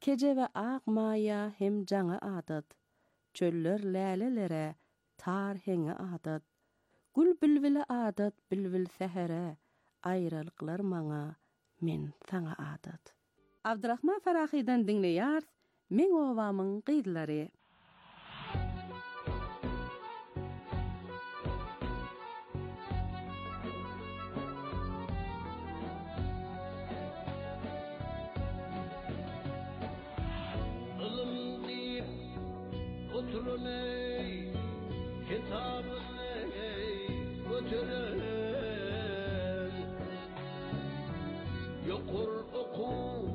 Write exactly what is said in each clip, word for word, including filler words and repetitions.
Kece ve ak maya hem cana adat. Çöller lälelere tar henge adat. Gül bilvile adat bilvil sehere. Ayrılıklar maňa men saňa adat. Abdurrahman Farahi'den dinleýärs. Men obamyň gydlary. Oturuney, kitabıney, götürün. Yokur oku,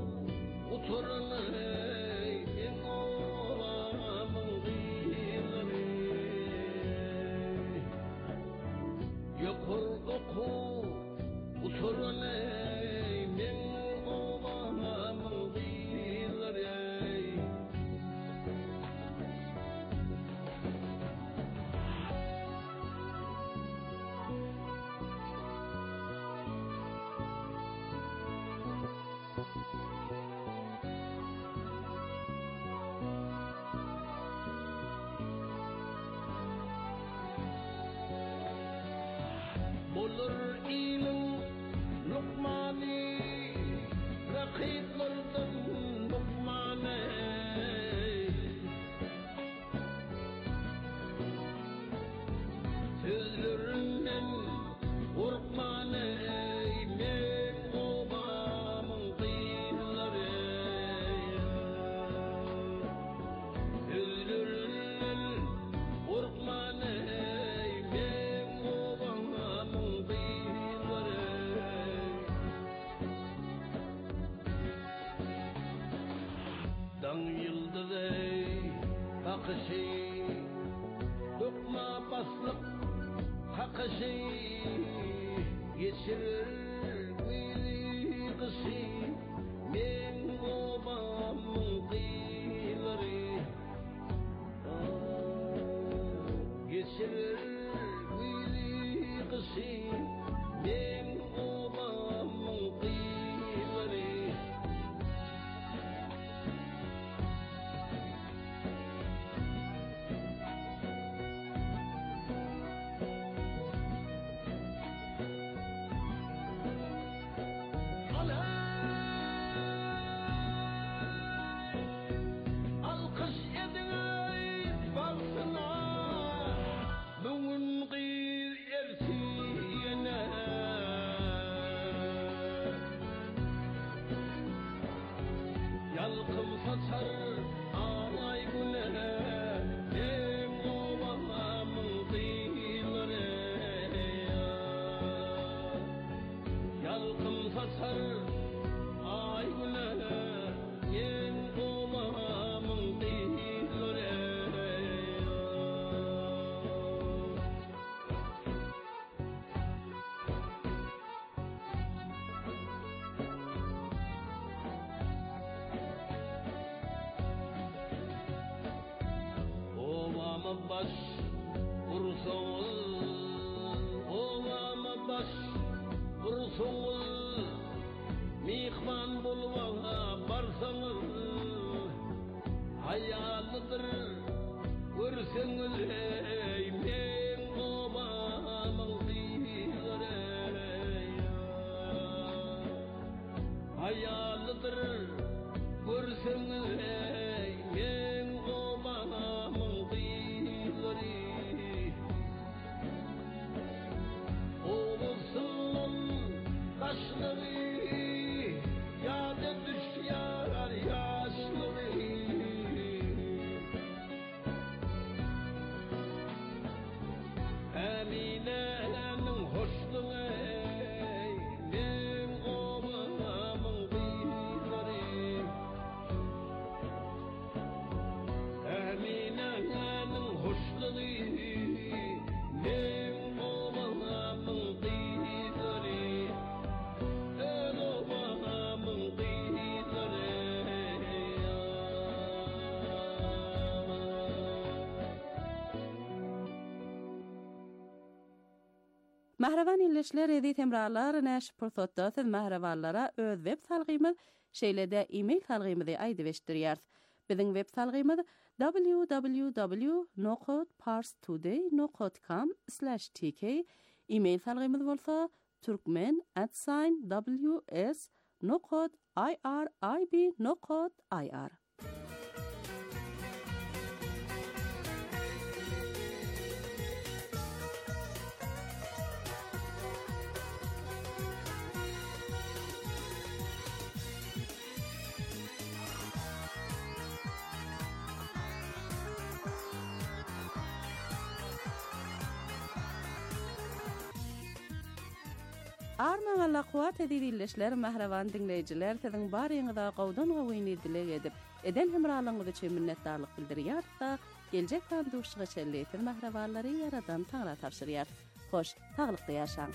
oturuney, en olamın gıyları. Yokur oku, oturuney, en olamın gıyları. Olur ilim Lukmani, rakiplerden Lukmani. Sözlerinden Urkmani, men obamın kıyıları. Sözlerinden Urkmani, dan yıldızey bakışı, dokma baslık kakışı, geçirir bir kışı, men obamın kıyıları. Geçirir bir kışı, men obamın kıyıları. Alkış edin baksana, bugün gıyır ersiyene. Yalkım saçar anay güne, en obamın kıyıları. Yalkım saçar ay güne, en obamın kıyıları. Ovama baş vursoğuz, ovama baş vursoğuz. Mihman bulvağa barsanız, hayalıdır görseniz ey, men obamın kıyıları. Hayalıdır görseniz ey, men obamın kıyıları. Oğuzsunun taşları yâde düşyar yaşları. Mahravan illeşler edi temralar näş pursatda siz mahravanlara öz web salgymyz şeýlede e-mail salgymyzy aýdyp eşdirýär. Biziň web salgymyz w w w nokta parstoday nokta com slash t k. E-mail salgymyz bolsa turkmen at w s nokta i r i b nokta i r. Arman Allah kuwat edilişler mahravan dinleyijiler siziň baryňyza gowdan gowyny dilek edip eden hemralygyňyzy üçin minnetdarlyk bildirýär da geljek panduşyga çelleýän mahrawanlary yaradan taňra tapşyrýar. Hoş, taglykda ýaşaň.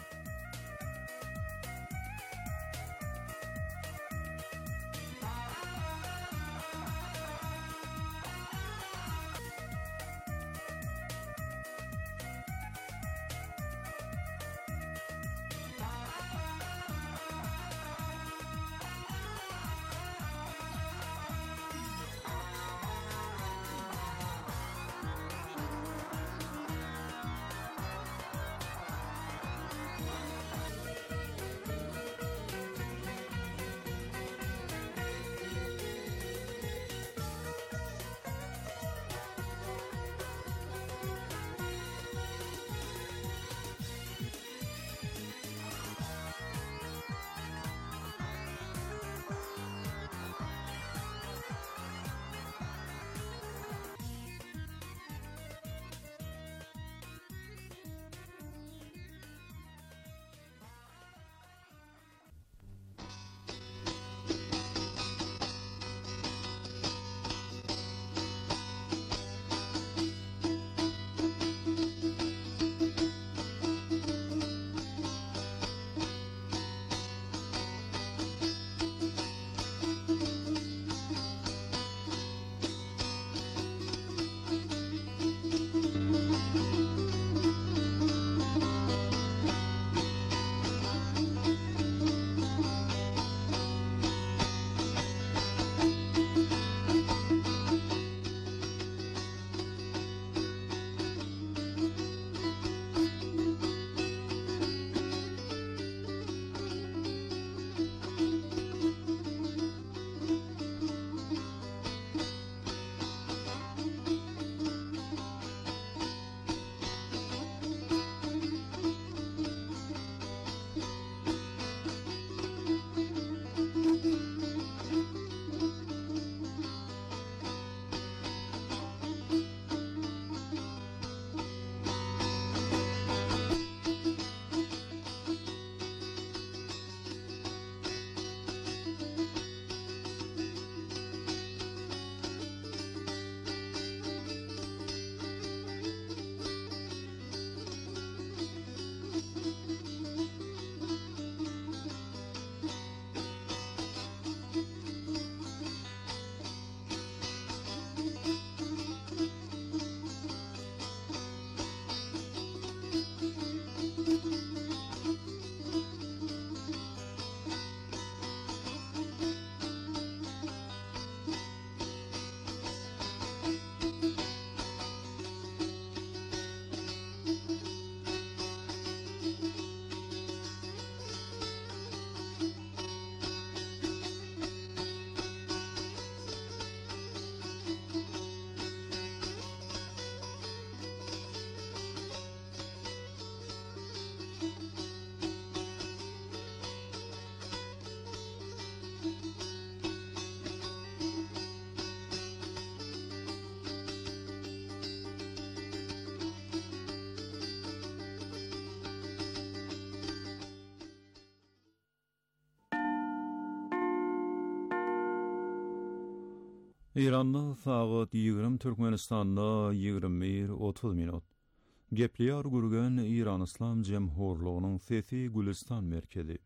İran'da saat ýigrim, Türkmenistanda ýigrim bir otuz minut. Gepleýär gürgen İran Islam Jemhurlygynyň Sesi Gülistan merkezi.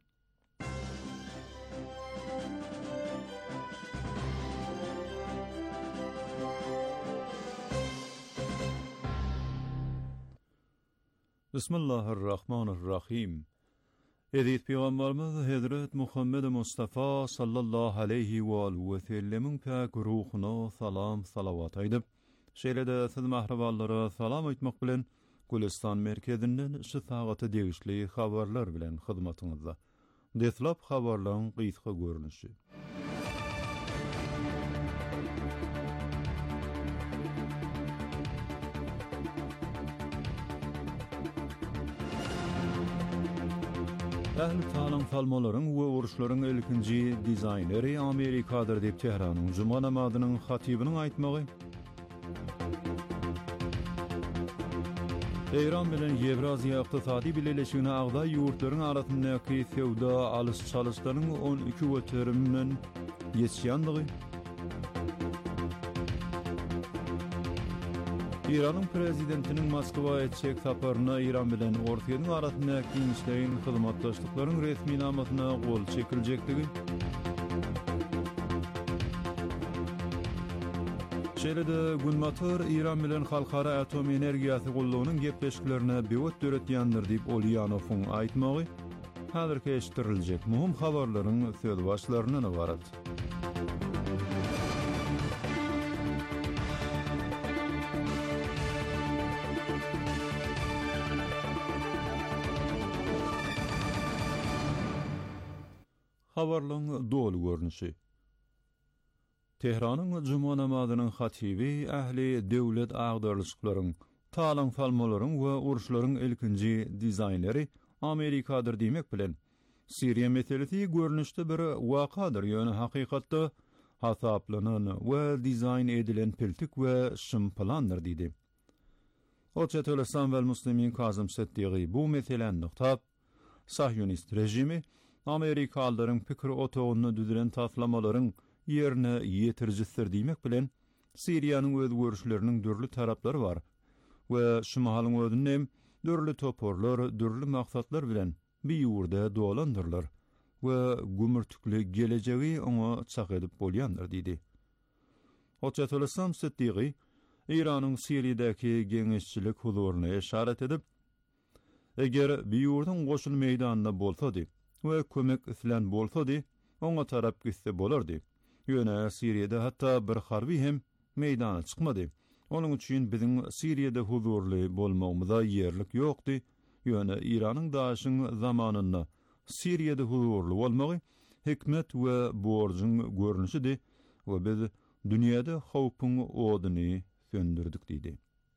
Bismillahirrahmanirrahim. Edip Peygamberimiz Hazret Muhammed Mustafa sallallahu aleyhi ve aleyhi ve sellemin pak ruhuna salam salavat aýdyp, şeýle-de siz mahraballara salam aýtmak bilen Gülistan merkezinden şu sagaty degişli habarlar bilen hyzmatyňyzda. Deslap habarlaryň gysga görnüşi. Ähli talan falmalaryň we uruşlaryň ilkinji dizayneri Amerikadyr diýip Tehranyň Juma namazynyň hatibiniň aýtmagy. Eýran bilen Ýewraziýa ykdysady birleşigine agda ýurtlaryň arasyndaky sewda alys-çalyşlaryň on iki göteriminden ýetişýänligi. İranın prezidentinin Moskwa etjek saparyna İran bilen Ortaýanyň arasyndaky ginçleýin hyzmatdaşlyklaryň resmi namasyna gol çekiljekdigi. Şeýle-de Gulmatyr İran bilen halkara atom energiýasy gullugynyň gepleşiklerine bewet döretýändir diýip Olýanowyň aýtmagy häzirki eşitdiriljek muhim habarlaryň söz başlaryndan ibaret. Habarlaryň dolu görnüşi. Tehranyň Juma namazynyň hatibi ähli döwlet agdarlyşyklaryň, talan falmalaryň we uruşlaryň ilkinji dizayneri Amerikadyr diýmek bilen Siriýa meselesi görnüşde bir wakadyr, ýöne hakykatda hasaplanan we dizayn edilen piltik we şymplandyr diýdi. Oçetül İslam we Müslimin Kazım Setdiği bu meseleni noktab Sahyonist rejimi Amerikalıların pikir otoğunu düzülen taslamalaryň ýerine ýetirjisdir diýmek bilen Siriýanyň öz görüşleriniň dürli taraplary bar we şu mahalyň özünem dürli toporlar, dürli maksatlar bilen bir ýurda dolandyrlar we gümürtükli gelejegi oňa çak edip bolýandyr diýdi. Hoçatül İslam Setdiği İranyň Siriýadäki geňeşçilik huzuryna eşaret edip, eger bir ýurdun goşul meýdanynda bolsady we kömek islen bolsady, oňa tarap gitse bolardy. Ýöne Siriýede hatda bir harby hem meýdana çykmady. Onuň üçin biziň Siriýede huzurly bolmagymyza ýerlik ýokdy. Ýöne Iranyň daşyň zamanynda Siriýede huzurly bolmagy hikmet we borjyň görnüşidi we biz dünýäde howpyň oduny söndürdik diýdi.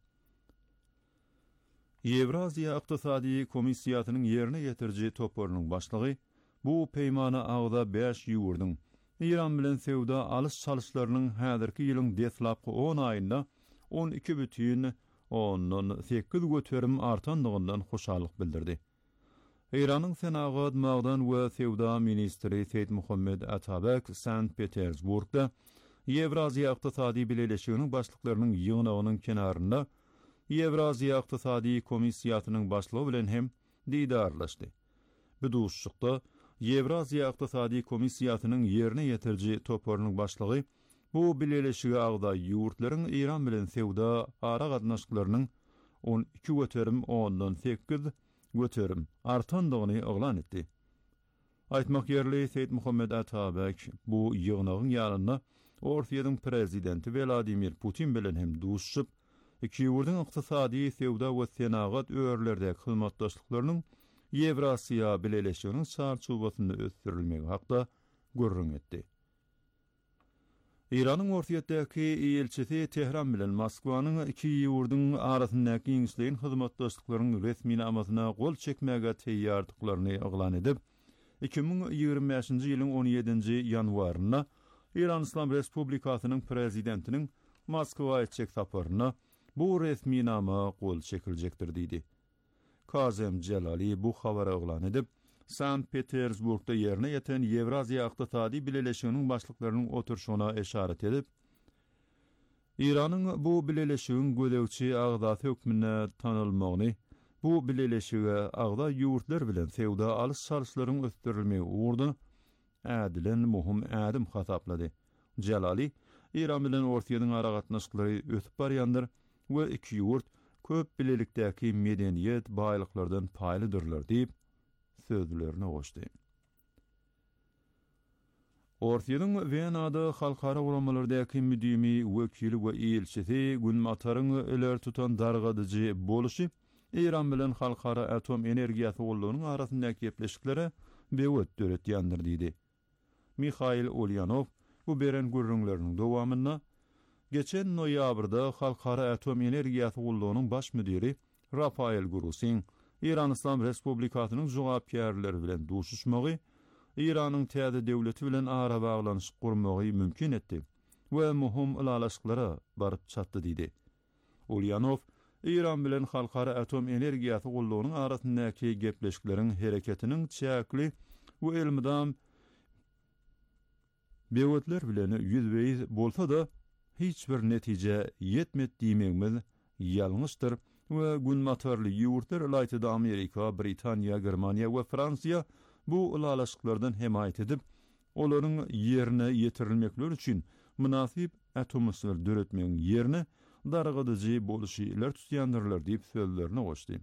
Ýewraziýa ykdysady komissiýasynyň ýerine ýetirji toporynyň başlygy bu peýmana agda beş ýurdyň İran bilen sewda alys-çalyşlarynyň häzirki ýylyň deslapky on aýynda on iki бүтін ondan sekiz göterim artandygyndan hoşallyk bildirdi. İranyň Senagat Magdan we Sewda ministri Seýid Muhammed Atabek Sankt Petersburgda Ýewraziýa ykdysady birleşiginiň başlyklarynyň ýygynagynyň kenarynda Ýewraziýa ykdysady komissiýasynyň başlygy bilen hem diýdarlaşdy. Bu duşlukda Ýewraziýa ykdysady komissiýasynyň ýerine ýetirji toporynyň başlygy bu birleşigi agda ýurtlaryň İran bilen sewda ara gatnaşyklarynyň on iki göterim ondan sekiz göterim artandygyny oglan etdi. Aýtmak ýerli Seýid Muhammed Atabek bu ýygnagyň ýanynda Ortaýanyň prezidenti Vladimir Putin bilen hem duşup, iki ýurdyň ykdysady sewda we senagat öýerlerdäki hyzmatdaşlyklarynyň Ýewrasiýa birleşiginiň çarçubasynda ösdürilmegi hakda görüň etdi. İranyň Ortaýatdaky elçisi Tehran bilen Moskwanyň iki ýurdyň arasyndaky ýeňişleýin hyzmatdaşlyklaryň resmi namasyna gol çekmäge teýýardyklaryny oglan edip, iki bin ýygrimi beşinji ýylyň on ýedinji ýanwaryna İran İslam Respublikasynyň prezidentiniň Moskwa etjek saparyna bu resmi nama gol çekiljekdir diýdi. Kazem Celali bu habara oglan edip, Sankt Petersburgda ýerine ýeten Ýewraziýa ykdysady birleşiginiň başlyklarynyň oturşuna eşaret edip, İranyň bu birleşigiň gödäwçi agdaty hökmüne tanylmagyny, bu birleşige agda ýurtlar bilen sewda alys-çalyşlaryň ösdürilmegi uğurda ädilen muhim ädim hasaplady. Celali, İran bilen Ortaýanyň ara gatnaşyklary ösüp barýandyr we iki ýurt köp bilelikdäki medeniýet baýlyklardan paýlydyrlar diýip sözlerini goşdy. Ortiýanyň Wenada halkara uramalardaky müdimi, wekili we ilçisi Günmataryň öler tutan dargadyjy boluşy İran bilen halkara atom energiýasy gollugynyň arasyndaky gepleşiklere bewet döretýändir diýdi. Mikhail Ulyanov bu beren gürrüňleriniň dowamyna geçen noýabrda halkara atom energiýasy gollugynyň baş müdiri Rafael Grusin İran Islam Respublikasynyň jogapkärleri bilen duşuşmagy İranyň täze döwleti bilen ara baglanyş gurmagy mümkin etdi we muhim ilalaşyklara baryp çatdy diýdi. Ulyanov İran bilen halkara atom energiýasy gollugynyň arasyndaky gepleşikleriň hereketiniň çäkli we elmydam bewetler bilen ýüzbeýiz bolsa da hiç bir netije ýetmedi diýmegimiz ýalňyşdyr we günmatarly ýurtlar ýaýtyda Amerika, Britaniýa, Germaniýa we Fransiýa bu ulalaşyklardan hemayet edip olaryň ýerine ýetirilmekleri üçin münasip atomyslar döretmegiň ýerine dargadyjy boluşylar tutýandyrlar diýip sözlerini goşdy.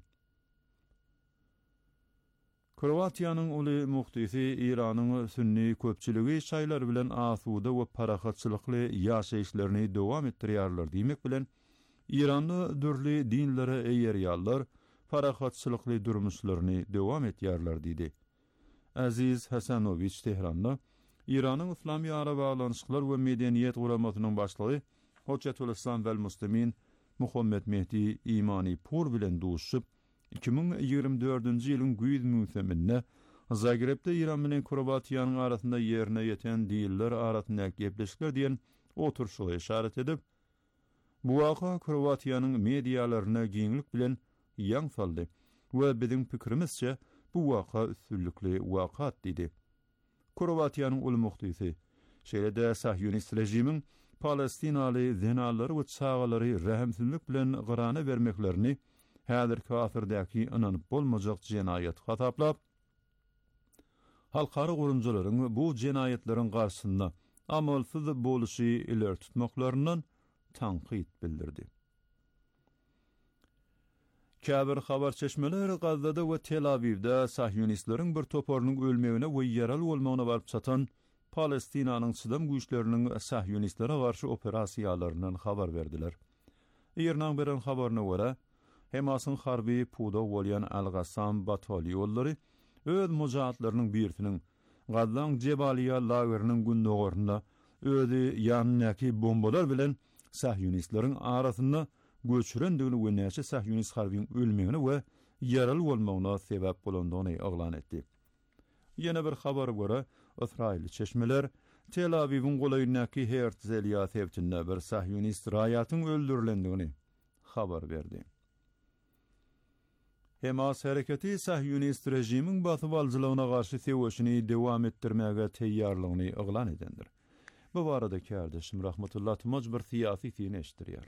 Kroatiýanyň uly muhtysi İranyň sünni köpçüligi şaýlar bilen asuda we parahatçylykly ýaşaýyşlaryny dowam etdirýärler diýmek bilen İranda dürli dinlere eýerýärler, parahatçylykly durmuşlaryny dowam etýärler diýdi. Aziz Hasanowicz Tehranda İranyň Islamy ara baglanyşyklar we medeniýet guramasynyň başlygy Hoçatul Islam vel Muslimin Muhammed Mehdi İmani Pur bilen duşup iki bin ýygrimi dördünji ýylyň güýz möhseminde Zagrebde İran bilen Kroatiýanyň arasynda ýerine ýeten diýiller arasyndaky gepleşikler diýen oturşyga işaret edip, bu waka Kroatiýanyň mediýalaryna giňlik bilen ýaň saldy we biziň pikirimizçe bu waka üstünlikli wakat diýdi. Kroatiýanyň uly muhtysi şeýle-de Sahyonist rejimiň Palestinaly zenalary we çağalary rahimsizlik bilen gyrana bermeklerini häzir kafirdaky inanyp bolmajak jenaýat hataplap, halkara gurumjylaryň bu jenaýetleriň garşysynda amalsyz boluşy iler tutmaklarynyň tanqid bildirdi. Käbir habar çeşmeleri Gazzada we Tel Aviv'de Sahyonistlaryň bir toparynyň ölmegine we ýaraly bolmagyna baryp çatan Palestinanyň sydam güýçleriniň Sahyonistlere garşy operasiýalaryndan habar berdiler. Ýernaň beren habaryna görä, Hemasyň harby puda bolýan Al-Gassam batalýonlary öz mujahatlarynyň birisiniň Gazdan Jebaliýa lageriniň gündogorunda özi ýanynaky bombalar bilen Sahyonistlaryň arasynda göçürendigini we näçe Sahyonist harbyň ölmegine we ýaraly bolmagyna sebäp bolandygyny oglan etdi. Ýene bir habara görä, İsrail çeşmeler Tel Aviv'in golayyndaky Herzliýa sebäpçinde bir Sahyonist raýatyň öldürilendigini habar berdi. Hamas hareketi Sahyonist rejimiň batyp algylygyna garşy seweşini dowam etdirmäge teýýarlygyny oglan edendir. Bu barada kardeşim Rahmetullah Tumaj bir siyasi fiýin eşdirýär.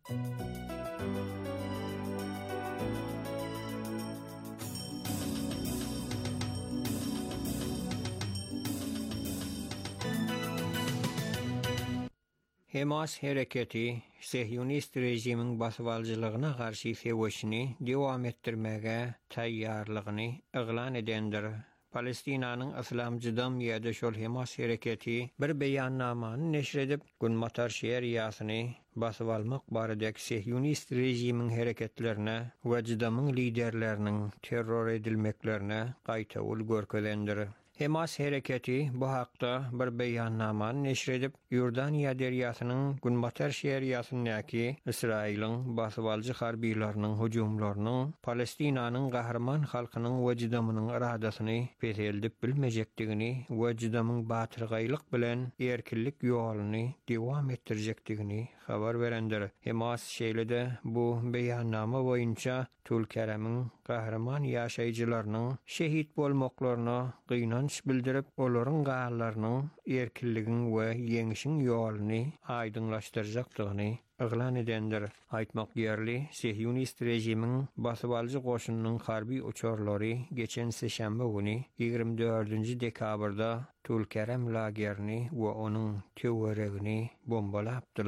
Hamas hareketi Sahyonist rejimiň basywalçylygyna garşy seweşini dowam etdirmäge taýýarlygyny oglan edendir. Palestinanyň Islamjydam ýa-da şol Hamas hareketi bir beýannamany neşr edip Günmatar şeriýasyny basyp almak baradaky Sahyonist rejimiň hareketlerine we jydamyň liderleriniň terror edilmeklerine gaýta ul görkelendir. Hamas hareketi bu hakda bir beýannamany neşr edip Ýordaniýa derýasynyň Günmatar şeriýasyndaky Israýlyň basywalçy harbiýlarynyň hujumlarynyň Palestinanyň gahrman halkynyň we jydamynyň iradasyny peşeldip bilmejekdigini we jydamyň batyrgylyk bilen erkinlik ýoluny dowam etdirjekdigini habar berendir. Hamas şeýle-de bu beýannama boýunça Tulkeremiň gahrman ýaşaýjylarynyň şehit bolmaklaryna gynanç bildirip olaryň gaýalarynyň erkinligin we ýeňişiň ýoluny aýdynlaşdyrjakdygyny oglan edendir. Aýtmak ýerli, Sahyonist rejimiň basybalçy goşunynyň harby uçarlary geçen seşembe güni ýygrimi dördünji dekabrda Tulkerem lagerini we onuň töweregini bombalapdylar.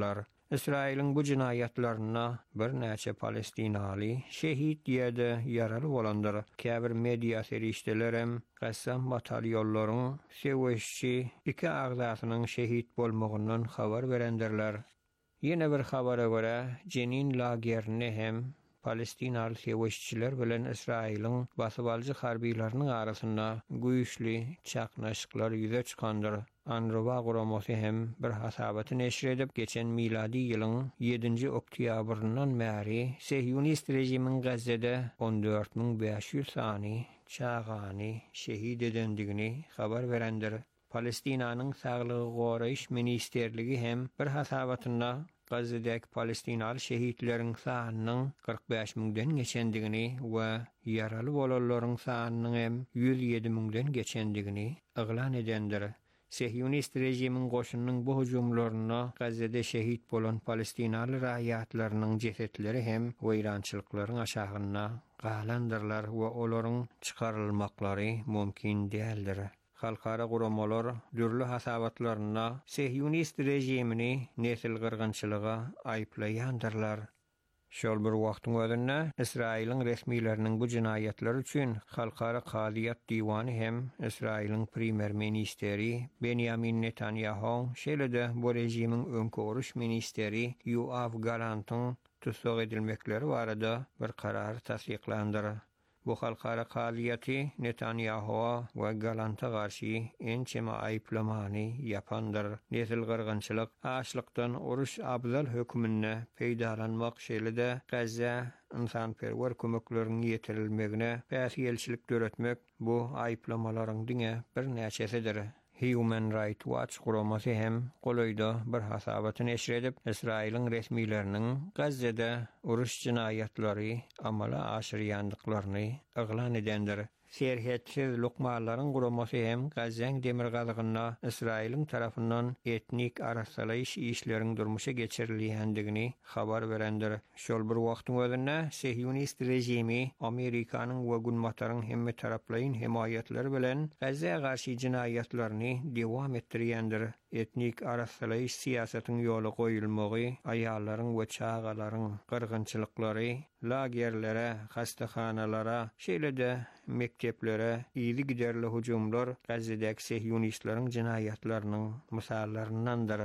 İsrail'in bu cinayetlerine bir näçe Palestinaly şehit ýa-da yaraly bolanlar käbir media serişdelerem Gassam batalyollaryň seweşçi iki agzasynyň şehit bolmagyndan habar berendirler. Ýene bir habara görä Jenin lagerini hem Palestinaly seweşçiler bilen Israil'in basyp alyjy harbiýlarynyň arasynda güýçli çaknaşyklar ýüze çykandyr. Anruwa guramasy hem bir hasabaty neşir edip geçen miladi ýylyň ýedinji oktýabryndan bäri Sehyonist rejimiň Gazze'de on dört bin beş ýüz sany çagany şehit edendigini habar berendir. Palestinanyň saglygy goraýyş ministerligi hem bir hasabatynda Gazze'deki Palestinaly şehitleriň sanynyň kırk beş miňden geçendigini we yaraly bolanlaryň sanynyň hem yüz ýedi miňden geçendigini eglan edendir. Sehyonist rejimiň goşunynyň bu hujumlaryna Gazze'de şehit bolan Palestinaly raýatlarynyň jesetleri hem weýrançylyklaryň aşagyna galandyrlar we olaryň çykarylmaklary mümkin däldir. Halkara guramalar dürlü hasabatlaryna Sehyonist rejimini nesil gyrgynçylyga aýplaýandyrlar. Şol bir wagtyň özünde Israil'in resmiýleriniň bu jinayetler üçin Halkara Kadiyat Diwany hem Israil'in primer ministeri Benjamin Netanyahu şeýle-de bu rejimiň öňkü oruş ministeri Yoav Galantyň tutsak edilmekleri barada bir karar tasdiklandyr. Bu halkara kaliýaty Netanyahu we Galanta garşy ençeme aýplamany ýapandyr. Nesil gyrgynçylyk, açlykdan oruş abzal hökmüne peýdalanmak şeýle-de Gazza insanperwer kömekleriniň ýetirilmegine päsgelçilik göretmek bu aýplamalaryň diňe bir näçesidir. Human Rights Watch guramasy hem golaýda bir hasabaty neşir edip Israil'in resmiýleriniň Gazze'de uruş jinaýatlary amala aşyrýandyklaryny eglan edendir. Serhetsiz lokmalaryň guramasy hem Gazzeň demir gazygyna Israil'in tarapyndan etnik arasalaýyş işleriň durmuşa geçirilýändigini habar berendir. Şol bir wagtyň özünde Sehyonist rejimi Amerikanyň we Günmataryň hemme taraplaryň himayetleri bilen Gazze'ye garşy jinaýatlaryny dewam etdirýändir. Etnik arasalaýyş siýasatyň ýoly goýulmagy, aýallaryň we çagalaryň gyrgynçylyklary, lagerlere, hastahanalara, şeýle-de mekteplere ýyly giderli hujumlar Gazze'däki Sehyonistlaryň jinayatlarynyň mysallarynyňdyr.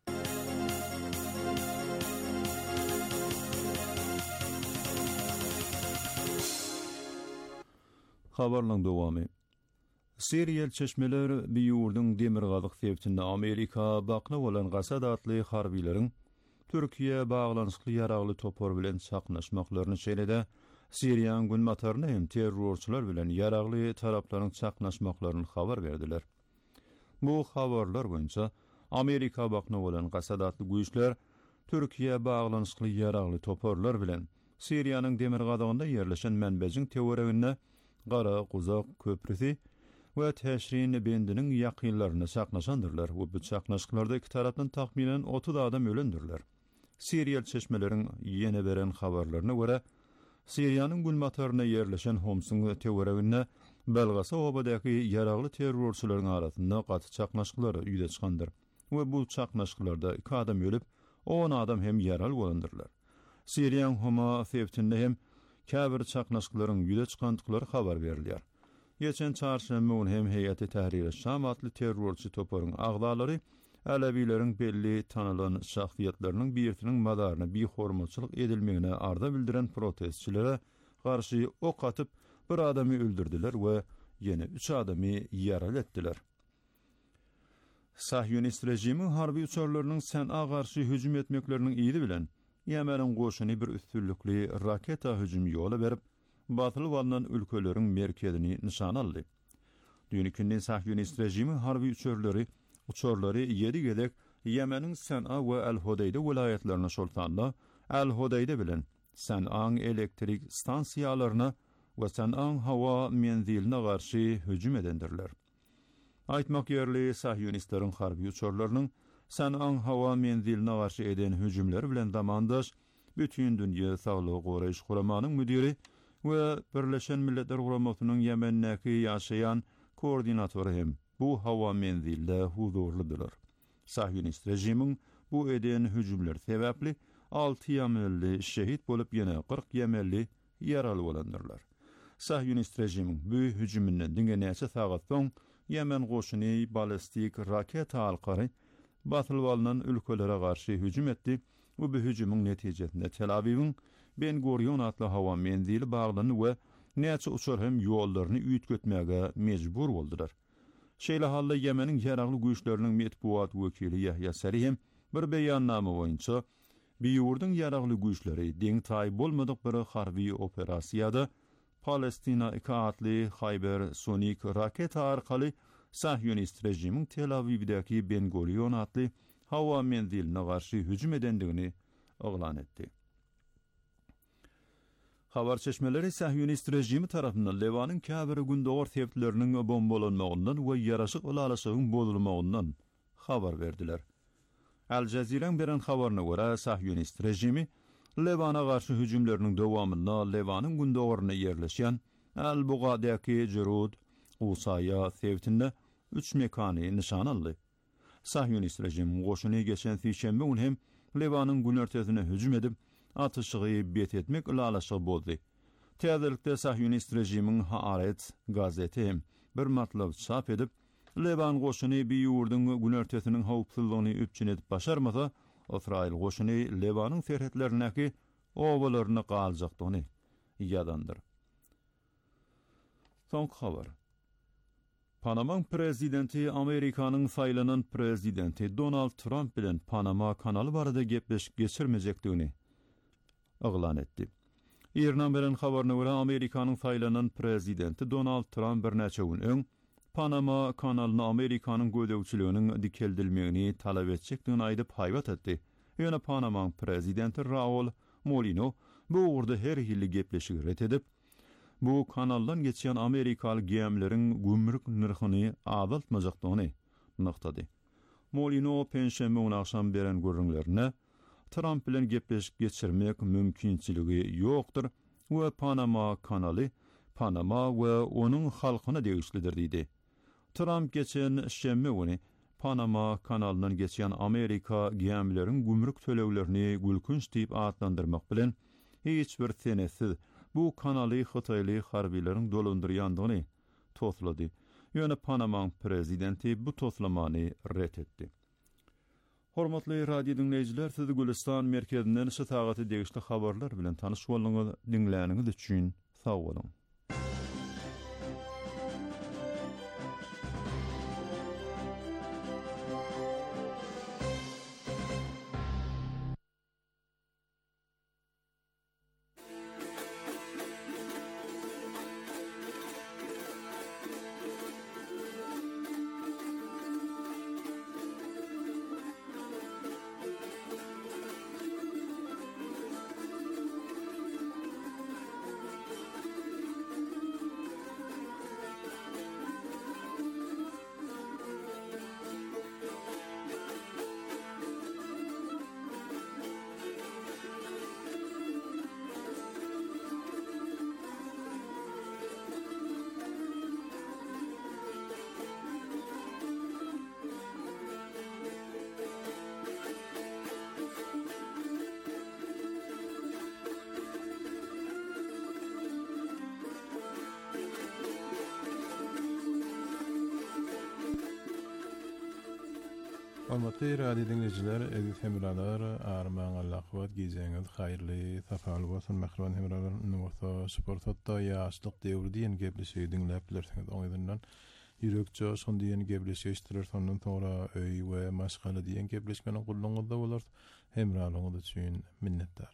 Habarlaryň dowamy. Seriýal çeşmeler biýurdyň demirgazyk sebäpinde Amerika bakna bolan Gasad atly harbiýleriň Türkiýe baglanyşykly ýaragly topar bilen çaknaşmaklaryny şeýle-de Siriýanyň Günmataryny hem terrorçylar bilen ýaragly taraplaryň çaknaşmaklaryny habar berdiler. Bu habarlar boýunça Amerika bakna bolan Gasad atly güýçler Türkiýe baglanyşykly ýaragly toparlar bilen Siriýanyň demirgazygynda ýerleşen menbejiň teoregine Gara Guzak köprüsi we Teşrin bendiniň ýakynlaryna çaknaşandyrlar. Bu bu çaknaşyklarda iki tarapdan tahminen otuz adam ölendirler. Seriýal çeşmeleriň ýene beren habarlaryna görä, Siriýanyň Günmataryna ýerleşen Homsyň teoregine Belgasa obadaky ýaragly terrorçylaryň arasynda gaty çaknaşyklar ýüze çykandyr. We bu çaknaşyklarda iki adam ölüp, on adam hem ýaraly bolandyrlar. Siriýanyň Homa sebäpinde hem käbir çaknaşyklaryň ýüze çykandyklary habar berilýär. Geçen çarşamba gün hem Heyeti Tahrir Şam atly terrorçy toparyň agdalary Alevilerin belli tanılan şahsiyetlerinin birisinin madarına bir hormatçılık edilmegine arda bildiren protestçilere karşı ok atıp bir adamı öldürdüler ve yine üç adamı yaralı ettiler. Sahyonist rejimin harbi uçarlarının Sen'a karşı hücum etmeklerinin iyidi bilen, Yemen'in goşunu bir üstünlükli raketa hücumu yola verip, batılı vallanan ülkelerin merkezini nişan aldı. Dünkünden Sahyonist rejimin harbi uçarları Uçorları yedi gedek Yemen'in Sen'a ve El-Hodeyde vilayetlerine şoltanla El-Hodeyde bilen Sen'an elektrik stansiyalarına ve Sen'an hava menziline karşı hücum edendirler. Aytmak yerli Sahyonistlerin harbi uçorlarının Sen'an hava menziline karşı eden hücumları bilen zamandaş bütün Dünya Sağlığı Goraýyş Guramanın müdiri ve Birleşen Milletler Guramasynyň Yemen'däki ýaşaýan koordinatory hem bu hava menzilde huzurludylar. Sahyonist rejimin bu bu eden hüjümler sebäpli altı ýamelli şehit bolup ýene kırk ýamelli ýaraly bolandyrlar. Sahyonist rejimiň bu hüjümünden diňe näçe sagat soň Yemen goşuny balistik raket alqary batyl bolan ülkelere garşy hüjüm etdi. Bu bu hüjümüň netijesinde Tel Aviwiň Ben Gurion atly hawa menzili baglany we näçe uçur hem ýollaryny üýtgetmäge mejbur boldylar. Şeýle halda Yemeniň ýaragly güýçleriniň medpuat wekili Yahya Sarihim bir beýannama boýunça biýurdyň ýaragly güýçleri deň taý bolmadyk bir harby operasiýada Palestina ikaatli Hayber sonik raket arkaly Sahyonist rejimiň Tel Avivdäki Ben Gurion atly hawa menziline garşy hüjüm edendigini oglan etdi. Habar çeşmeleri Sahyonist rejimi tarapyndan Lewanyň käbir gündogor sebäpleriniň bombalanmagyndan we ýaraşyk ulalaşygyň bozulmagyndan habar berdiler. Al Jazeera'ň beren habaryna görä Sahyonist rejimi Lewana garşy hüjümleriniň dowamynda Lewanyň gündogoryna ýerleşýän Al-Bugadäki Jerud, Usaya sebätinde üç mekany nişan aldy. Sahyonist rejim goşuny geçen sişembe gün hem Lewanyň gün ertesine hüjüm edip atışygy bet etmek ulalaşygy boldy. Täzelikde Sahyonist rejimiň Haaretz gazeti hem bir matlab çap edip Lewan goşuny biýurdyň gün ertesiniň howpsuzlygyny üpçün edip başarmasa, Israil goşuny Lewanyň serhetlerindäki owalaryny galjakdygyny ýadandyr. Soň habar. Panama prezidenti Amerikanyň saýlanan prezidenti Donald Trump bilen Panama kanaly barada gepleşip geçirmejekdigini oglan etdi. Ýerden beren habaryna görä Amerikanyň saýlanan prezidenti Donald Trump bir näçe gün öň Panama kanalyny Amerikanyň gödäwçiliginiň dikeldilmegini talap etjekdigini aýdyp haýbat etdi. Ýöne Panama prezidenti Raul Molino bu urda her ýyly gepleşigi ret edip, bu kanaldan geçen Amerikalı gemileriň gümrük nirhyny azaltmajakdygyny noktady. Molino penşembe gün akşam beren görüňlerine Trump bilen gepleşip geçirmek mümkinçiligi ýokdur we Panama kanaly Panama we onuň halkyna degişlidir diýdi. Trump geçen şembe güni Panama kanalyndan geçen Amerika gemileriň gümrük төлewlerini gülkünç diýip adlandyrmak bilen hiç bir senesiz bu kanaly Hytaýly harbiýleriň dolandyrýandygyny toslady. Ýöne Panama prezidenti bu toslamany ret etdi. Hormatly radio dinleýijiler, sizi Gülistan merkezinden şatagaty degişli habarlar bilen tanyş bolmagy dinläniňiz üçin sag bolun. Hormatly radio dinleyijiler, edip hemralar, armaň Allahwat gizeňiz haýyrly, safaly bolsun. Mähriban hemralar, nurta sportda ýaşlyk döwri diýen gepleşigi dinläp bilersiňiz. Oňyzyndan ýürekçe şon diýen gepleşigi iştirer, sondan sonra öý we maşgala diýen gepleşmeni gullanyňyzda bolar. Hemralaryňyz üçin minnetdar.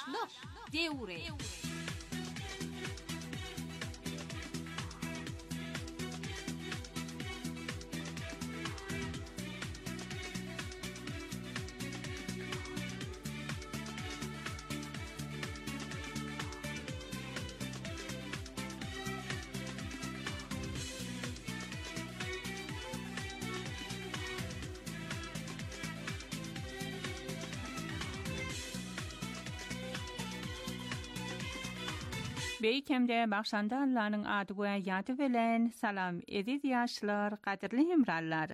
Yaşlyk döwri. Beýkemde başanda Allah'ın adı we ýady bilen salam ediz ýaşlar, gadirli hemrallar.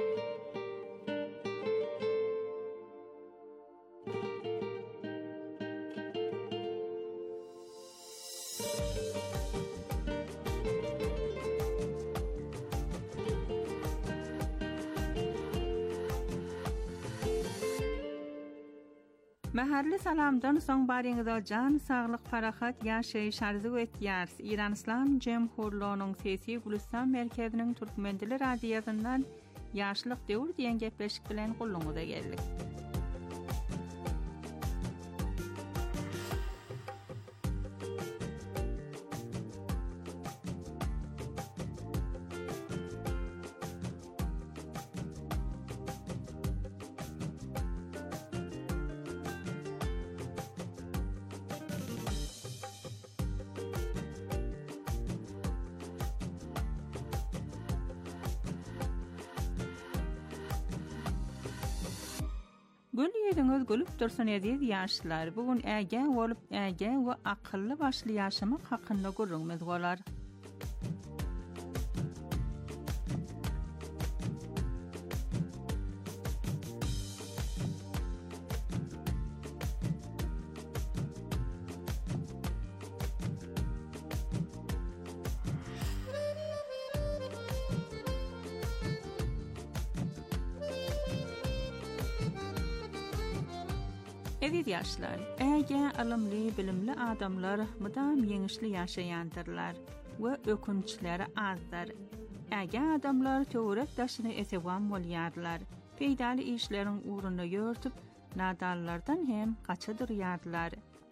Maharly salamdan soň baryňyza jan saglyk parahat ýaşaýyş arzu etýärs. İran İslam Jemhurluğunyň Sesi Gulistan merkeziniň Türkmendiler radiýasyndan ýaşlyk döwür diýen gepleşik bilen gulluňyza geldik. Gül ýüzüňiz gülüp dursun ediz ýaşlar. Bugun äge bolup äge we akylly başly ýaşamak hakynda gurrunmaz bolar. Ediz ýaşlar, äge alymly, bilimli adamlar mudam ýeňişli ýaşaýandyrlar we ökünçleri azdyr. Äge adamlar töwret daşyny esewan bolýarlar, peýdaly işleriň uğruna ýörtüp, nadallardan hem gaçadyrýarlar.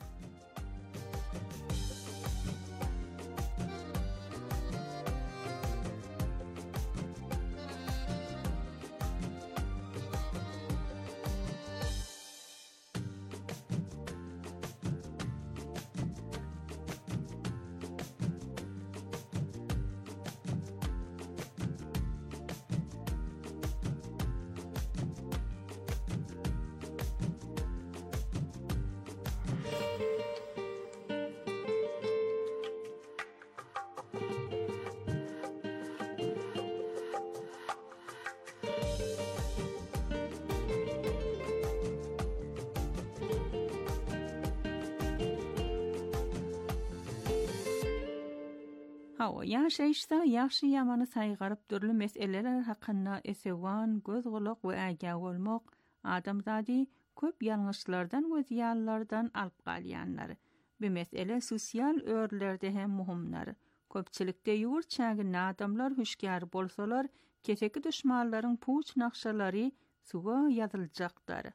Hawa ýaşaýyşda ýaxşy ýamany saýgaryp dürli meseleler hakynda esewan, göz gulak we äge bolmak adamzady köp ýalňyşlardan we ziýanlardan alyp galýanlar. Bu mesele sosial örlerde hem muhimdir. Köpçilikde ýurt çägin adamlar hüşkär bolsalar, keseki düşmanlaryň puç nakşalary suwa ýazyljakdyr.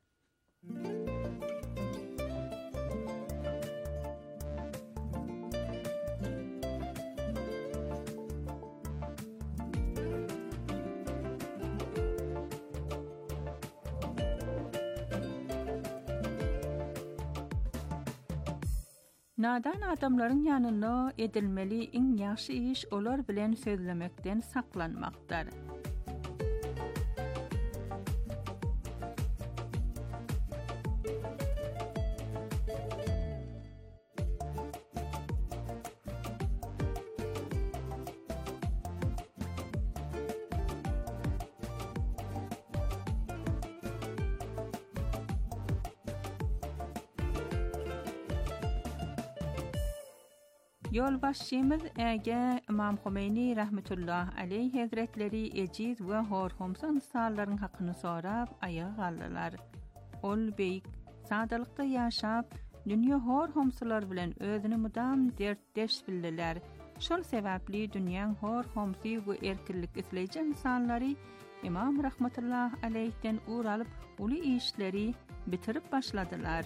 Nadan adamlaryň ýanyna edilmeli iň ýaxşy iş olar bilen sözlemekden saklanmakdyr. Yolbaşçymyz äge İmam Humeyni rahmetullah aleyh hazretleri ejiz we horhomsan sallaryň hakyny sorap ayağa galdylar. Ol beýik sadalykda ýaşap, dünýä horhomsalar bilen özüni mudam dertdeş bildiler. Şol sebäpli dünýäň horhomsy we erkinlik isleýän insanlary İmam rahmetullah aleyhden uralyp uly işleri bitirip başladylar.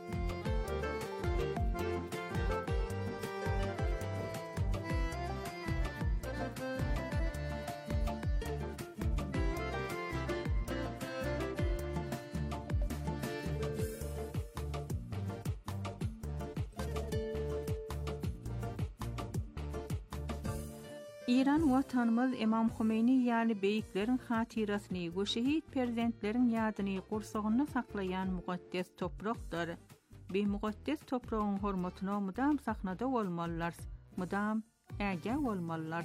İran watanymyz İmam Humeyni ýaly beýikleriň hatirasyny we şehit prezidentleriň ýadyny gursagyna saklaýan muqaddes toprakdyr. bir muqaddes toprağın hormatına mudam sahnada olmalılar, mudam äge olmalılar.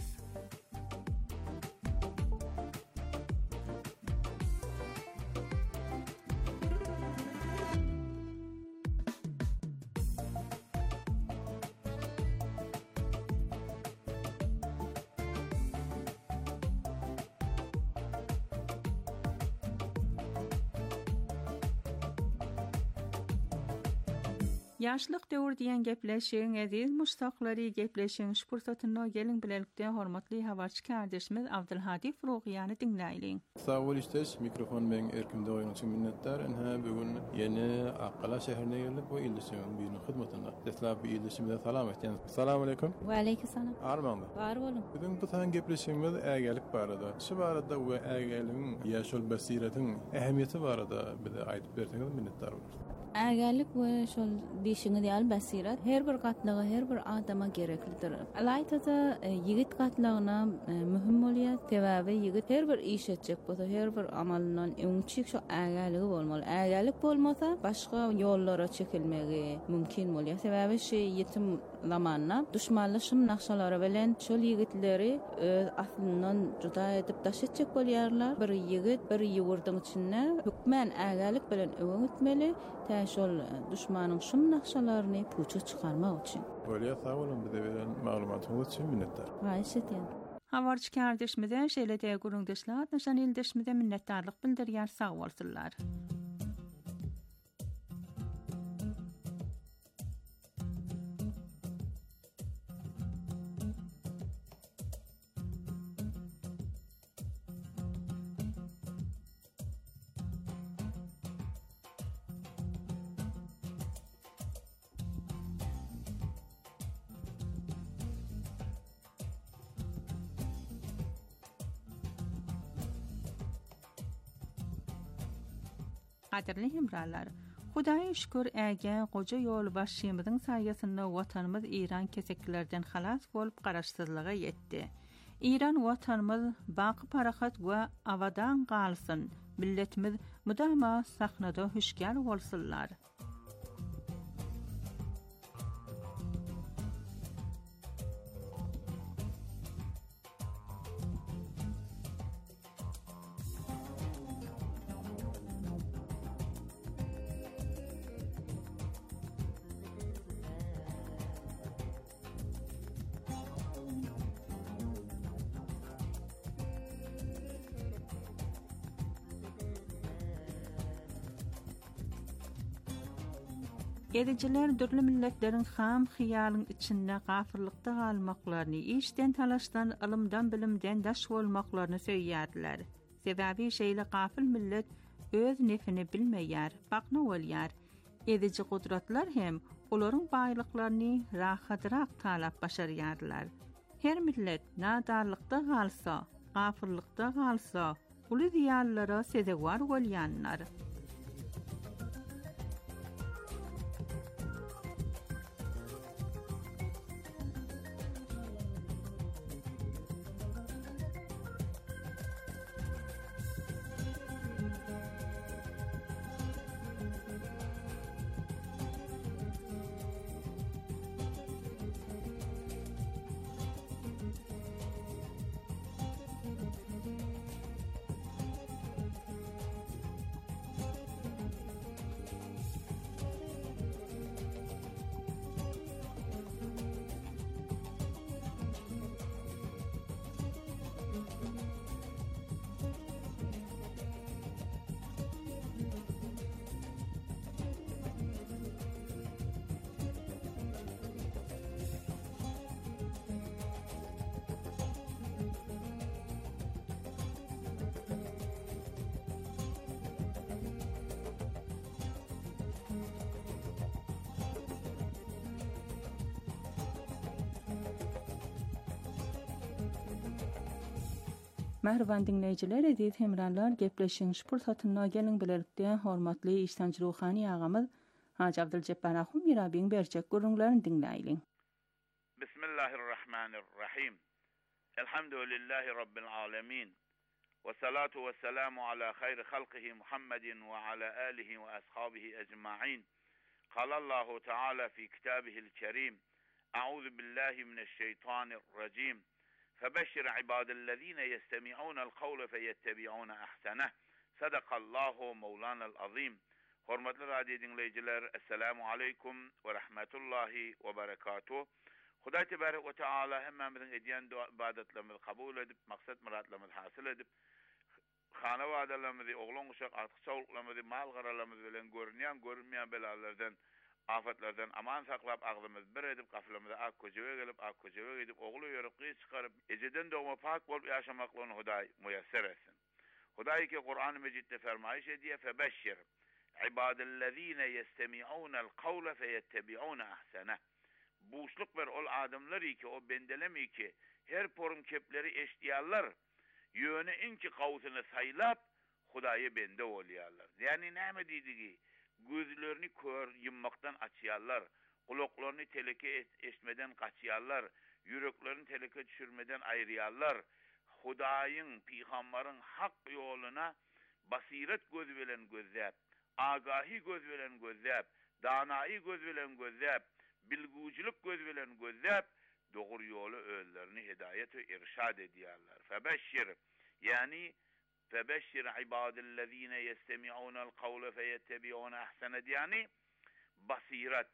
Yaşlık döwür diýen gepleşiň eziz muştaklary gepleşiň şpursatyna gelin bilelikde hormatly habarçy kardeşimiz Abdulhadi Furugyany dinläýin. Sağ ol istes mikrofon men erkimde oyun için minnettar. Enha bugün yeni Akkala şehrine geldik bu ilişimin birinin hizmetinde. Deslap bir ilişimde salam etken. Assalamu aleykum. Wa aleykum salam. Armanda. Var bolun. Bugün bu tan gepleşimiz ägelik barada. Şu barada we ägeliň ýaşul basiretin ähmiýeti barada bize aýdyp berseňiz minnettar boluruz. Ägerlik we şol diýişiňi diýal basiret her bir gatlygy her bir adama gereklidir. Alayta ýigit gatlygyna mühim bolýar. Sebäbi ýigit her bir iş etjek bolsa, her bir amalynyň öňçük şu ägerligi bolmaly. Ägerlik bolmasa başga ýollara çekilmegi mümkin bolýar. Sebäbi şu ýetim zamanna düşmanlyşym nakşalary bilen şol ýigitleri öz aslyndan juda edip daş etjek bolýarlar. Bir ýigit bir ýurdyň içinde hükmen ägerlik bilen öňütmeli. Şol düşmanyň şum nakşalaryny puça çykarmak üçin. Bolýa sağ olun bize beren maglumatyňyz üçin minnettar. Haýyş etýän. Habarçy kardeşimize şeýle-de guruldaşlar, näşan ildeşmide minnetdarlyk bildirýär, sag bolsunlar. Qadirli hemralar, Hudaýa şükür äge goja ýol başymyzyň saýasynda watanymyz İran keseklerden halas bolup garaşsyzlyga ýetdi. İran watanymyz baky parahat we awadan galsyn, milletimiz mudama sahnada hüşkär bolsunlar. Ediciler dürlü milletlerin ham hiyalyň içinde gafyrlykda galmaklaryny, işden talaşdan, ilmden bilimden daş bolmaklaryny söýýärdiler. Sebäbi şeýle gafil millet öz nefini bilmeýär, bakna bolýar. Edici gudratlar hem olaryň baýlyklaryny rahatrak talap başarýardylar. Her millet nadarlykda galsa, gafyrlykda galsa, uly diýarlara sezewar bolýanlar. Merhaban dinleyijiler, ediz hemranlar, gepleşiň şpursatyna gelin bilelikde hormatly işlemci ruhani ağamyz Haji Abduljabbar Ahum Mirabiň berjek gurulmaryny dinläýin. Bismillahirrahmanirrahim. Elhamdülillahi rabbil alamin. Ve salatu ve selamu ala hayri halqihi Muhammedin ve ala alihi ve ashabihi ecma'in. قال الله تعالى في كتابه الكريم: أعوذ بالله من الشيطان الرجيم فبشر عباد الذين يستمعون القول فيتبعون أحسنه. صدق الله مولانا العظيم. Hormatly radio dinleyiciler, Esselamu Aleyküm ve Rahmetullahi ve Berekatuhu. Huday Tebarek ve Teala hemmemizin ediyen ibadetlerimizi kabul edip, maksat muratlarımızı hasıl edip, hana vadalarımızı, oğlun uşak, artık çavuklarımızı, mal garalarımızı bilen görünmeyen, görünmeyen belalardan, afetlerden aman saklap, ağzımızı bir edip, kafirlerimizi ak koceve gelip, ak koceve gidip, oğlu yoruk, kıyı çıkarıp, eceden doğma pak bolup yaşamaklarını Huday müyesser etsin. Huday ki Kur'an-ı Mecid'de fermayış ediyor, febeşşir ibadellezine yestemi'unel kavle feyettebi'une ahsene. Buğuşluk ver ol adamları ki, o bendelemi ki, her porum kepleri eşdiyarlar, yöne inki kavsını saylap, Hudayı bende oluyarlar. Yani ne mi dedi ki, gözlerini kör yummaktan açıyarlar, kulaklarını teleke eşmeden kaçıyarlar, yüreklerini teleke düşürmeden ayrıyarlar, Hudayın, Peygamberin hak yoluna basiret göz veren gözlep, agahi göz veren gözlep, danayı göz veren gözlep, bilguculuk göz veren gözlep, doğru yolu öllerini hidayet ve irşad ediyorlar. Febeşşir, yani febeşşir ibadellezine yestemi'unel kavle feyettebi'une ahsene, yani basiret,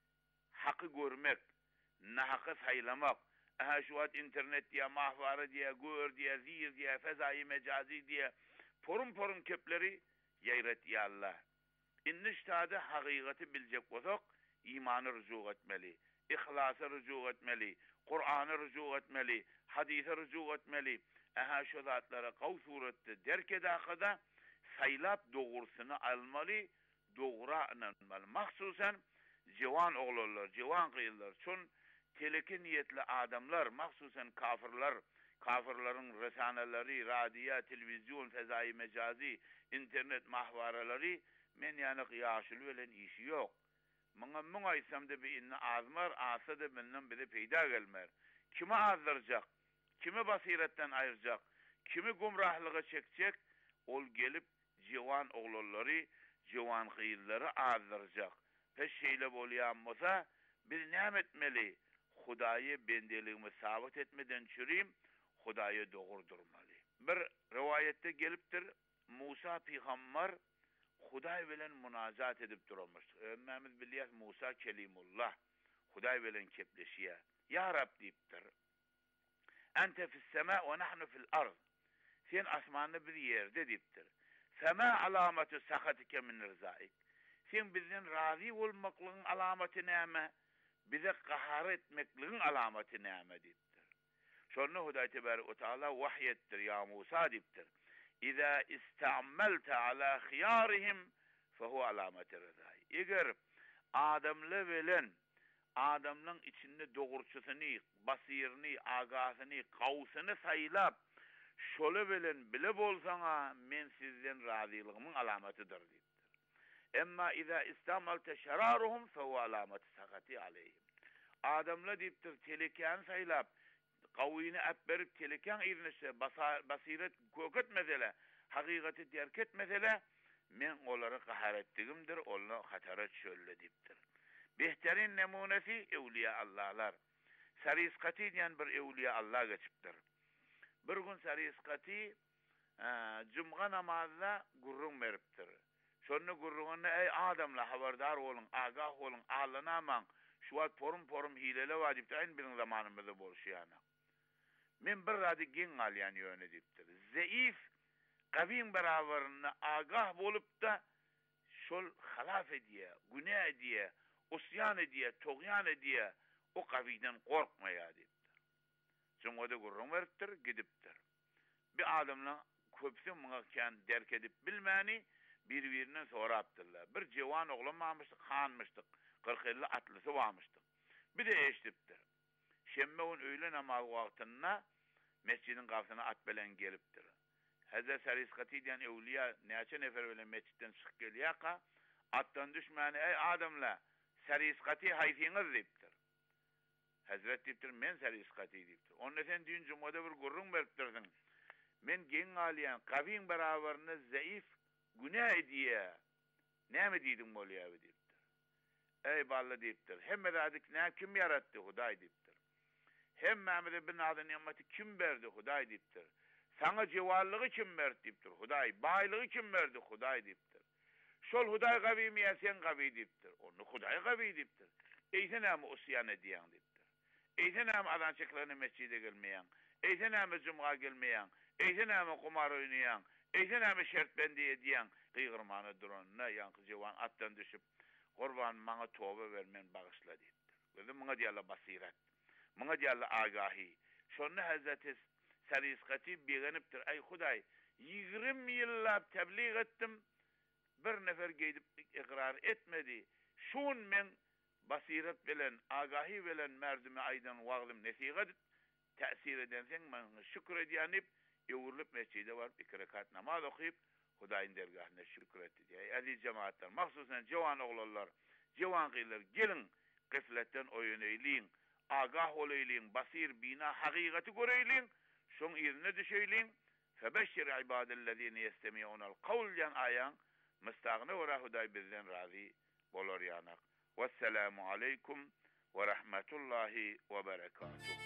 hakkı görmek, nahakkı saylamak, aha şu an internet diye, mahvarı diye, gör diye, zihir diye, fezai mecazi diye, porun porun köpleri yayret ya Allah. İnniştade hakikati bilecek olsak, imanı rücu etmeli, ihlası rücu etmeli, Kur'an'ı rücu etmeli, hadise rücu etmeli. Aha şu zatlara kav surette derke dakada saylap doğrusunu almalı, doğra inanmalı. Mahsusen civan oğullar, civan kıyırlar, çün teleki niyetli adamlar, mahsusen kafirler, kafirlerin resaneleri, radyo, televizyon, fezai mecazi, internet mahvaraları, men yanık yaşıl velen işi yok. Mına mına isamda bir inne azmar, asa da benden bir de peyda gelmer. Kime azdıracak? Kimi basiretten ayıracak? Kimi gumrahlığı çekecek? Ol gelip civan oğulları, civan kıyırları azdıracak. Peş şeyle bolyanmasa bir ne etmeli? Hudayı bendeliğimi sabit etmeden çürüyüm, Hudayı doğurdurmalı. Bir rivayette geliptir, Musa Peygamber Huday bilen münazat edip durmuş. Ömmemiz biliyaz Musa Kelimullah. Huday bilen kepleşiye. Ya Rab deyiptir. Ente fis sema ve nahnu fil arz. Sen asmanı bir yerde deyiptir. Fema alameti sakatike min rızaik. Sen bizden razı olmaklığın alameti neyme? Bize kahar etmekliğin alameti neyme deyiptir. Şonu Huday Tebarek ve Teala vahyettir ya Musa deyiptir. İza istammelte ala khiyarihim fehu alameti rızai. Eğer adamla bilen, adamın içinde doğurçusunu, basirini, agasını, kavsını saylap, şöyle bilen bile bolsana, men sizden razılığımın alametidir deyiptir. Emma iza istammelte şeraruhum fehu alameti sakati aleyhim. Adamla deyiptir, telekan saylap, kavini apberip telekan irinişe, basiret köketmezele, hakikati terk etmezele, men onları kahar ettiğimdir, onları hatara çölle deyiptir. Behterin nemunesi evliya Allah'lar. Sariskati diyen bir evliya Allah geçiptir. Bir gün Sariskati cumga namazda gurrun veriptir. Şonu gurrununa ey adamla haberdar olun, agah olun, ağlanaman, şu an porum porum hilele vaciptir, en birin zamanımızda bolşuyana. Men bir radi gen alyan yöne deyiptir. Zayıf, kavim beraberine agah bolup da şol halaf ediye, günah ediye, usyan ediye, toğyan ediye, o kaviden korkmaya deyiptir. Çünkü o da gurrun veriptir, gidiptir. Bir adamla köpsü mıngakyan derk edip bilmeni, birbirinden soraptırlar. Bir civan oğlanmamıştık, hanmıştık, kırk elli atlısı varmıştık. Bir de eşitiptir. Şemmeun öğle namaz vaktinde mescidin kapısına at belen geliptir. Hazreti Sariskati diyen evliya neçe nefer öyle mescitten çık geliyor ka attan düşmeni ey adamla Sariskati hayfiniz deyiptir. Hazret deyiptir men Sariskati deyiptir. Onun sen düğün cumada bir gurrun veriptirsin. Men gen aliyan kavin beraberine zayıf günah ediye. Ne mi deydin Mevliya deyiptir. ey ballı deyiptir. Hem edadik ne kim yarattı Huday deyiptir. Hem Mehmet'e bin adı nimeti kim verdi Huday deyiptir. Sana civarlığı kim verdi deyiptir Huday. Baylığı kim verdi Huday deyiptir. Şol Huday gavi miye sen gavi deyiptir. Onu Huday gavi deyiptir. Eysen ama usyan ediyen deyiptir. Eysen ama adançıklarını mescide gelmeyen. Eysen ama cumğa gelmeyen. Eysen ama kumar oynayan. Eysen ama şert bendi ediyen. Kıygırmanı duranına yankı civan attan düşüp kurban mana tövbe vermen bağışla deyiptir. Gördün mü diyalla basiret. Mına diyalla agahi. Şonu Hazreti Sariskati beğeniptir. Ay Huday yirmi yıllap tebliğ ettim. Bir nefer gidip ikrar etmedi. Şun men basiret bilen, agahi bilen merdime aydan vağlim nesigat tesir edensen bana şükür ediyanip yoğurlup mescide var iki rekat namaz okuyup Hudayın dergahına şükür etti diye. Aziz cemaatler, mahsusen cevan oğullar, cevan kıyılar gelin gıfletten oyun eyleyin, agah ol eyleyin, basir bina hakikati göreyleyin, şun yerine düşeyleyin. Febeşşir ibadellezine yestemi'unel kavl yan ayan müstağne ora Huday bizden razı bolor yanak. Vesselamu aleykum ve rahmetullahi ve berekatuhu.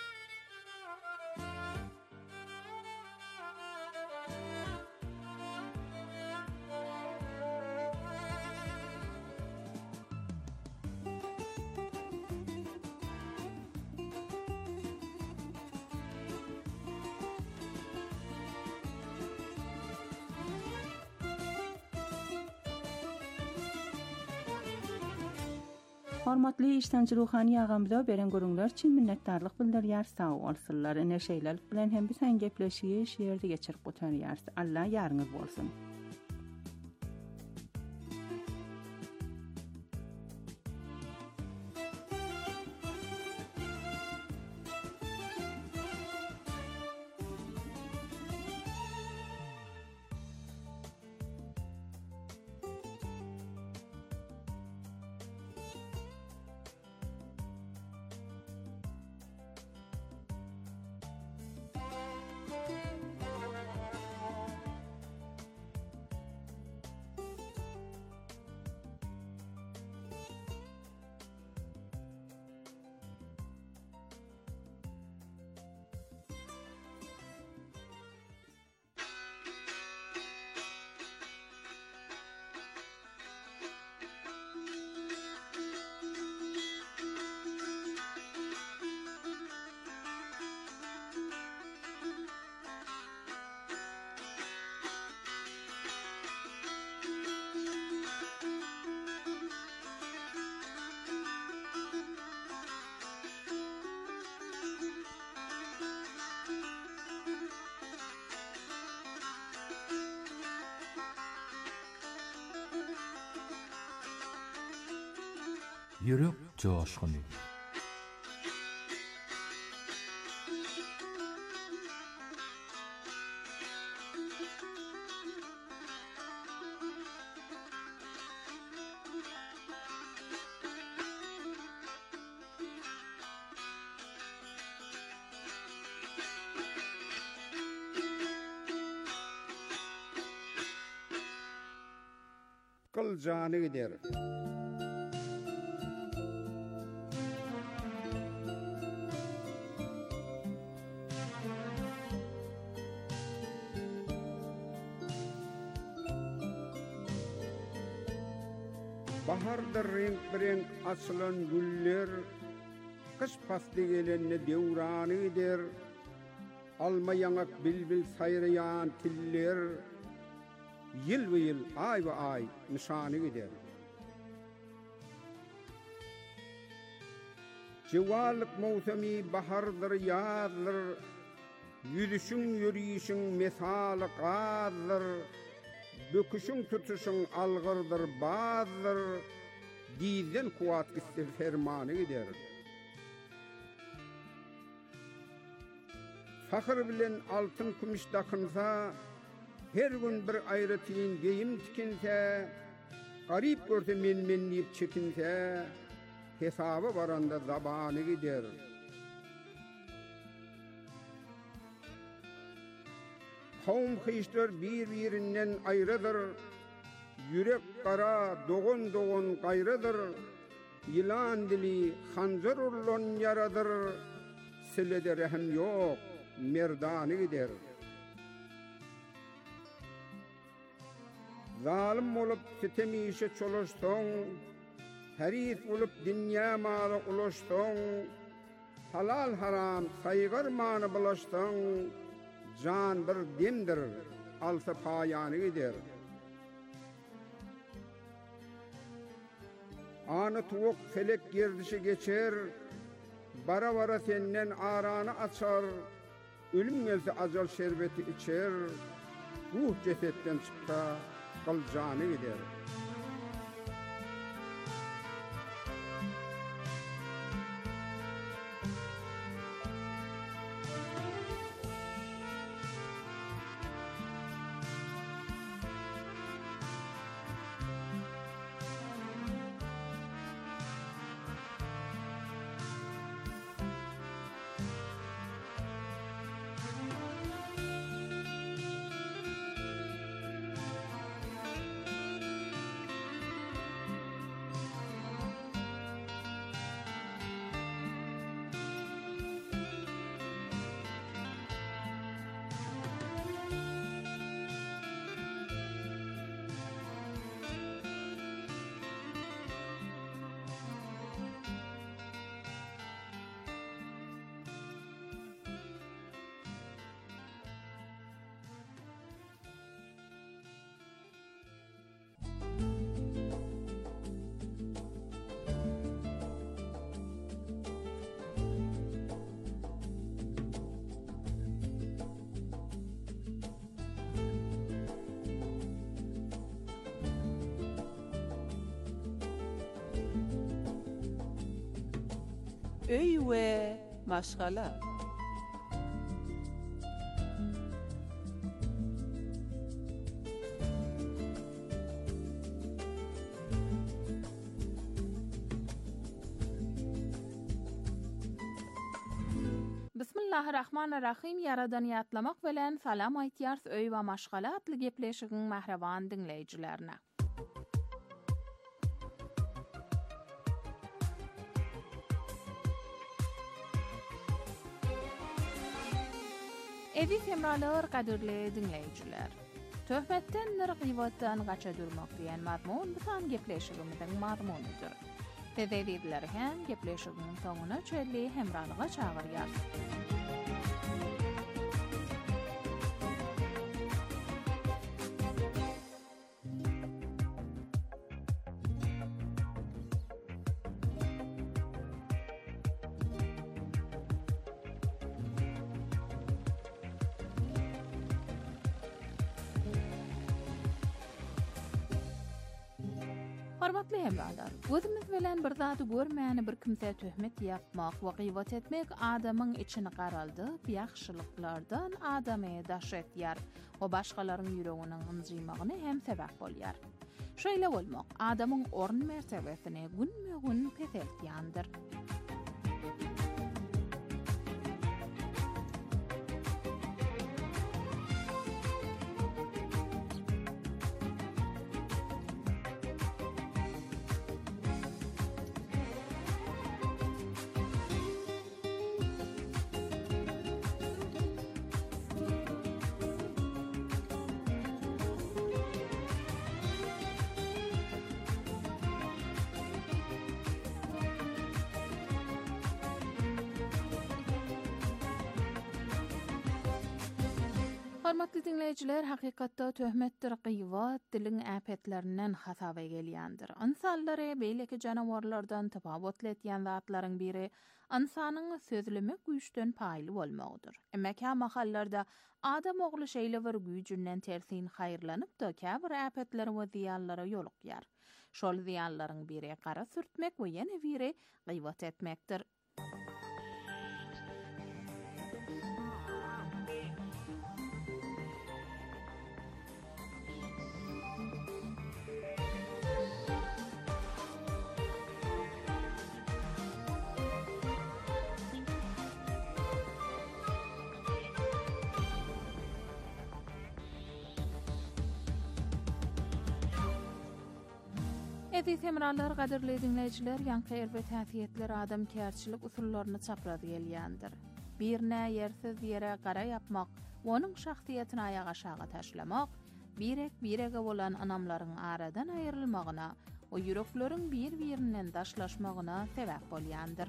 Hormatly iştenci ruhani ağamda beren görüngler için minnetdarlyk bildirýär. Sağ bolsunlar. Neşeýlelik bilen hem biz sen gepleşýär, şeýerde geçirip gotarýar. Allah ýarňyz bolsun. Yürek coşkunu. Kıl canı gider. Baharda renk renk açılan güller, kış faslı gelenine devranı gider. Alma yanak bilbil sayrayan tiller, yıl ve yıl, ay ve ay nişanı gider. Civarlık mevsimi bahardır, yazdır, yürüyüşün yürüyüşün mesalı qazdır, böküşün tutuşun algırdır, bazdır, dizden kuvat istir fermanı gider. Fakir bilen altın kumuş takınsa, her gün bir ayrıtıyın geyim tikinse, garip görse menmenleyip çekinse, hesabı varanda zabanı gider. Kavm hıyışlar birbirinden ayrıdır, yürek kara doğun doğun gayrıdır, yılan dili hanzar urlon yaradır, silede rehem yok, merdanı gider. Zalim olup sitemişe çoluşton, herif olup dünya malı ulaşton, halal haram saygar manı bulaşton, can bir demdir, alsa payanı gider. Anı tuvuk felek girdişi geçer, bara bara senden aranı açar, ölüm gelse acal şerbeti içer, ruh cesetten çıkta, kal canı gider. Öy we maşgala. Bismillahirrahmanirrahim. Yaradan yatlamak bilen salam aytyars öy we maşgala atly gepleşigiň mahraban dinleýijilerine. Evi femralar qadirli dinleýijiler. Töhmetden nir gıýbatdan gaça durmak diýen mazmun bu san gepleşigimiziň mazmunydyr. Tezewirler hem gepleşigiň soňuna çelli hemralyga çagyrýar. Hormatly hemralar, gözümiz bilen bir zady görmäni bir kimse töhmet ýapmak we gıýbat etmek adamyň içini garaldyp, ýaxşylyklardan adamy daşetýär we başgalaryň ýüreginiň ynjymagyny hem sebäp bolýar. Şeýle bolmak adamyň orun mertebesini günme-gün peseltýändir. Hormatly dinleýijiler, hakykatda töhmetdir gıýbat diliň äpetlerinden hasaba gelýändir. İnsanlary beýleki janawarlardan tapawut etýän zatlaryň biri insanyň sözlemek güýçden paýly bolmagydyr. Emma käme hallarda adam ogly şeýle bir güýjünden tersin haýyrlanyp da käbir äpetleri we ziýanlara ýolukýar. Şol ziýanlaryň biri gara sürtmek we ýene biri gıýbat etmekdir. Edi temralar qadirli dinleyiciler, yankı erbe täsiyetler adam kärçilik usullaryny çaprady gelýändir. Bir näýersiz ýere gara yapmak, onuň şahsiýetini ayağa aşağı taşlamak, birek birege bolan anamlaryň aradan aýrylmagyna, o ýürekleriň bir-birinden daşlaşmagyna sebäp bolýandyr.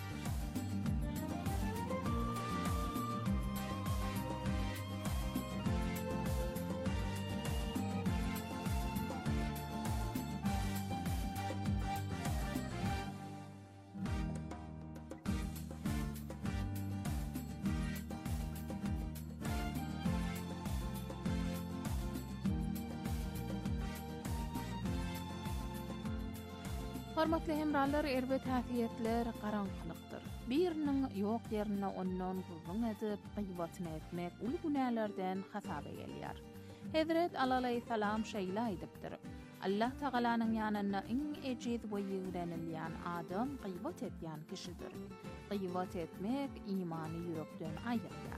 Hormatly hemralar, erbe täsiyetler garaňkylykdyr. Biriniň ýok ýerine ondan gurrun edip, gıybatyny etmek uly günälerden hasaba gelýär. Hazret alalay salam şeýle aýdypdyr. Allah Taalanyň ýanyna iň ejiz we ýigrenilýän adam gıybat etýän kişidir. Gıybat etmek imany ýürekden aýyrýar.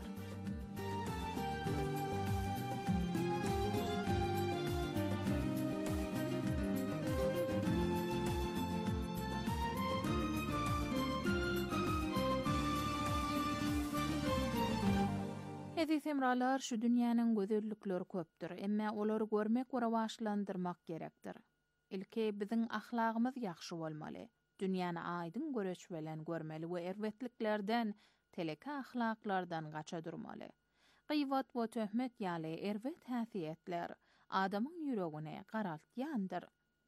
Aziz emralar, şu dünýäniň gözellikleri köpdir, emma olary görmek we rawaşlandyrmak gerekdir. Ilki biziň ahlagymyz ýaxşy bolmaly. Dünýäni aýdyn göreç bilen görmeli we erwetliklerden, teleki ahlaklardan gaça durmaly. Gıybat we töhmet ýaly erwet häsiýetler adamyň ýüregine garaltýandyr.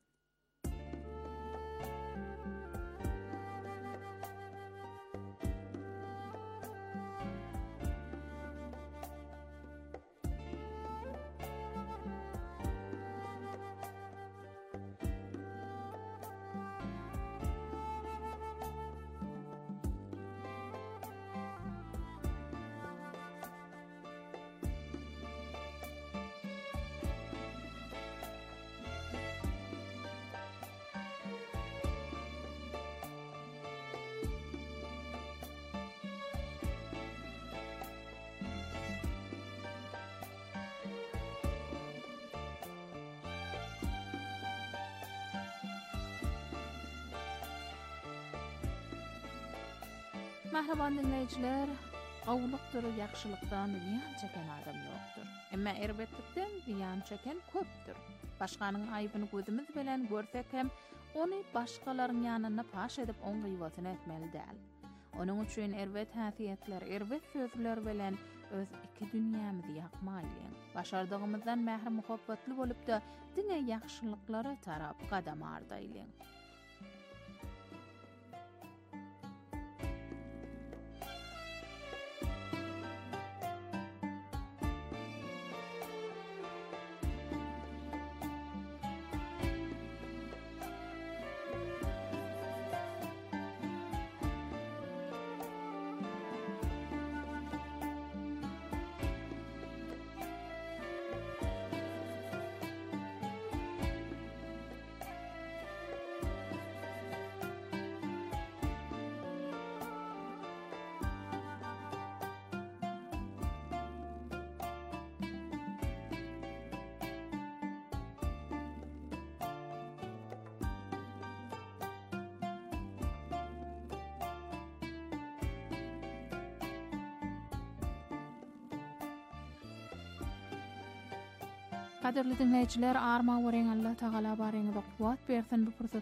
Mahraban dinleyiciler, gowlukdyr, ýakşylykdan ziýan çeken adam ýokdur. Emma erbetlikden ziýan çeken köpdür. Başganyň aýbyny gözümiz bilen görsek hem ony başgalaryň ýanyna paş edip oň gıybatyny etmeli däl. Onuň üçin erbet häsiýetler, erbet sözler bilen öz iki dünýämizi ýakmaly. Başardygymyzdan mährim muhabbatly bolup da diňe ýakşylyklara tarap gadam ardaýly. Kaderli dinleyiciler, arma weren Allah Taala bareňizde kuwat bersin bu